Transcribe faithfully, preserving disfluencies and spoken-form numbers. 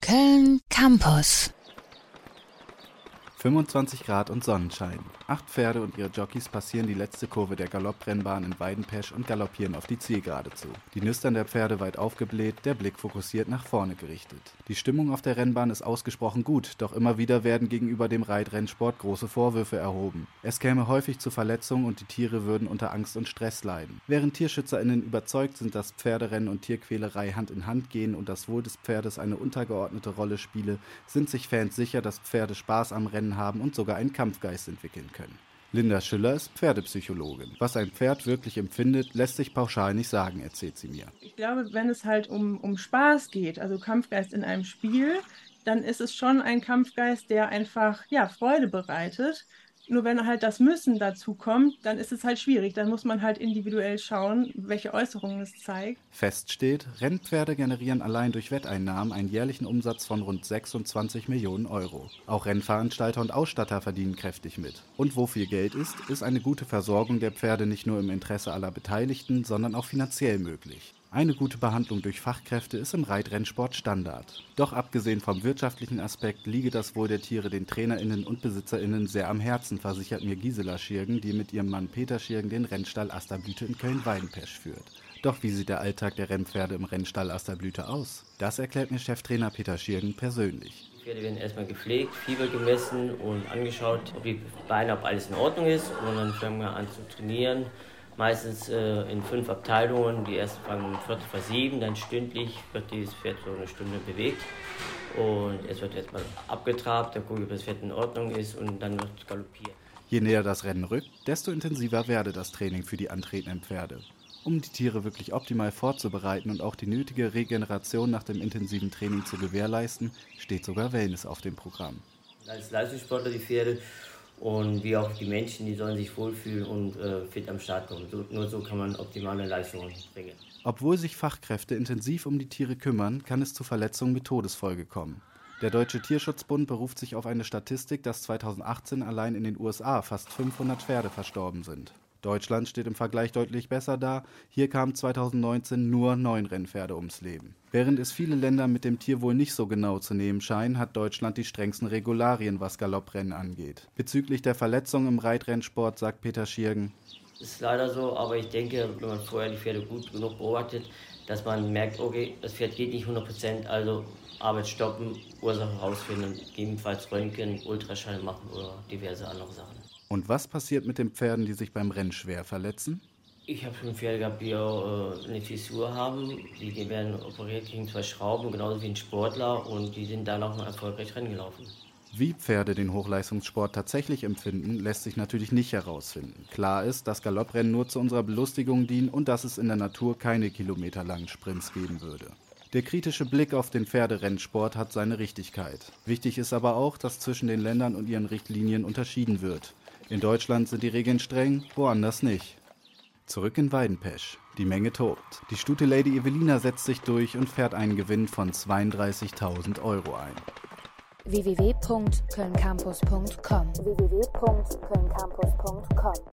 Köln Campus. fünfundzwanzig Grad und Sonnenschein. Acht Pferde und ihre Jockeys passieren die letzte Kurve der Galopprennbahn in Weidenpesch und galoppieren auf die Zielgerade zu. Die Nüstern der Pferde weit aufgebläht, der Blick fokussiert nach vorne gerichtet. Die Stimmung auf der Rennbahn ist ausgesprochen gut, doch immer wieder werden gegenüber dem Reitrennsport große Vorwürfe erhoben. Es käme häufig zu Verletzungen und die Tiere würden unter Angst und Stress leiden. Während TierschützerInnen überzeugt sind, dass Pferderennen und Tierquälerei Hand in Hand gehen und das Wohl des Pferdes eine untergeordnete Rolle spiele, sind sich Fans sicher, dass Pferde Spaß am Rennen haben und sogar einen Kampfgeist entwickeln können. Linda Schüller ist Pferdepsychologin. Was ein Pferd wirklich empfindet, lässt sich pauschal nicht sagen, erzählt sie mir. Ich glaube, wenn es halt um, um Spaß geht, also Kampfgeist in einem Spiel, dann ist es schon ein Kampfgeist, der einfach ja, Freude bereitet. Nur wenn halt das Müssen dazu kommt, dann ist es halt schwierig. Dann muss man halt individuell schauen, welche Äußerungen es zeigt. Fest steht, Rennpferde generieren allein durch Wetteinnahmen einen jährlichen Umsatz von rund sechsundzwanzig Millionen Euro. Auch Rennveranstalter und Ausstatter verdienen kräftig mit. Und wo viel Geld ist, ist eine gute Versorgung der Pferde nicht nur im Interesse aller Beteiligten, sondern auch finanziell möglich. Eine gute Behandlung durch Fachkräfte ist im Reitrennsport Standard. Doch abgesehen vom wirtschaftlichen Aspekt liege das Wohl der Tiere den TrainerInnen und BesitzerInnen sehr am Herzen, versichert mir Gisela Schirgen, die mit ihrem Mann Peter Schirgen den Rennstall Asterblüte in Köln-Weidenpesch führt. Doch wie sieht der Alltag der Rennpferde im Rennstall Asterblüte aus? Das erklärt mir Cheftrainer Peter Schirgen persönlich. Die Pferde werden erstmal gepflegt, Fieber gemessen und angeschaut, ob die Beine, ob alles in Ordnung ist. Und dann fangen wir an zu trainieren. Meistens äh, in fünf Abteilungen. Die ersten fangen um Viertel vor sieben, dann stündlich wird dieses Pferd so eine Stunde bewegt. Und es wird jetzt mal abgetrabt, dann gucke ich, ob das Pferd in Ordnung ist und dann wird galoppiert. Je näher das Rennen rückt, desto intensiver werde das Training für die antretenden Pferde. Um die Tiere wirklich optimal vorzubereiten und auch die nötige Regeneration nach dem intensiven Training zu gewährleisten, steht sogar Wellness auf dem Programm. Als Leistungssportler die Pferde und wie auch die Menschen, die sollen sich wohlfühlen und äh, fit am Start kommen. So, nur so kann man optimale Leistungen bringen. Obwohl sich Fachkräfte intensiv um die Tiere kümmern, kann es zu Verletzungen mit Todesfolge kommen. Der Deutsche Tierschutzbund beruft sich auf eine Statistik, dass zweitausendachtzehn allein in den U S A fast fünfhundert Pferde verstorben sind. Deutschland steht im Vergleich deutlich besser da. Hier kamen zweitausendneunzehn nur neun Rennpferde ums Leben. Während es viele Länder mit dem Tierwohl nicht so genau zu nehmen scheinen, hat Deutschland die strengsten Regularien, was Galopprennen angeht. Bezüglich der Verletzungen im Reitrennsport sagt Peter Schirgen: Das ist leider so, aber ich denke, wenn man vorher die Pferde gut genug beobachtet, dass man merkt, okay, das Pferd geht nicht hundert Prozent, also Arbeit stoppen, Ursache herausfinden, gegebenenfalls Röntgen, Ultraschall machen oder diverse andere Sachen. Und was passiert mit den Pferden, die sich beim Rennen schwer verletzen? Ich habe schon Pferde gehabt, die auch äh, eine Fissur haben. Die, die werden operiert, kriegen zwei Schrauben, genauso wie ein Sportler. Und die sind danach noch erfolgreich Rennen gelaufen. Wie Pferde den Hochleistungssport tatsächlich empfinden, lässt sich natürlich nicht herausfinden. Klar ist, dass Galopprennen nur zu unserer Belustigung dienen und dass es in der Natur keine kilometerlangen Sprints geben würde. Der kritische Blick auf den Pferderennsport hat seine Richtigkeit. Wichtig ist aber auch, dass zwischen den Ländern und ihren Richtlinien unterschieden wird. In Deutschland sind die Regeln streng, woanders nicht. Zurück in Weidenpesch. Die Menge tobt. Die Stute Lady Evelina setzt sich durch und fährt einen Gewinn von zweiunddreißigtausend Euro ein. w w w punkt köln campus punkt com w w w punkt köln campus punkt com